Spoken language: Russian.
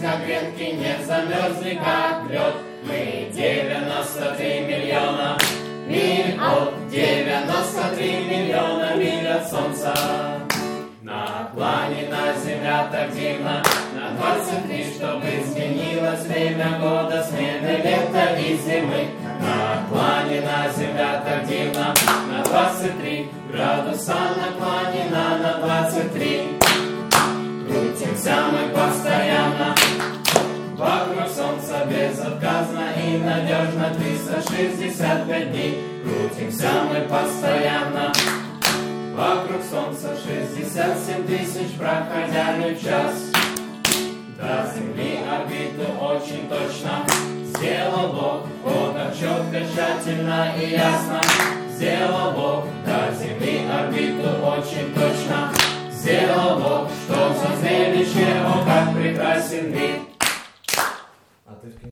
как гренки, не замерзли, как лед. Мы 93 миллиона миль от 93 миллиона миль от солнца. На планета Земля так дивна, на 23, чтобы изменилось время года, смены лета и зимы. На планета Земля так дивна, на 23 градуса наклонена на 23. Крутимся мы постоянно вокруг Солнца безотказно и надежно 365 дней. Крутимся мы постоянно вокруг Солнца 67 тысяч проходями в час. До Земли орбиту очень точно сделал Бог, фото четко, тщательно и ясно сделал Бог. До Земли орбиту очень точно сделал Бог. Что за зрелище, о, как прекрасен вид!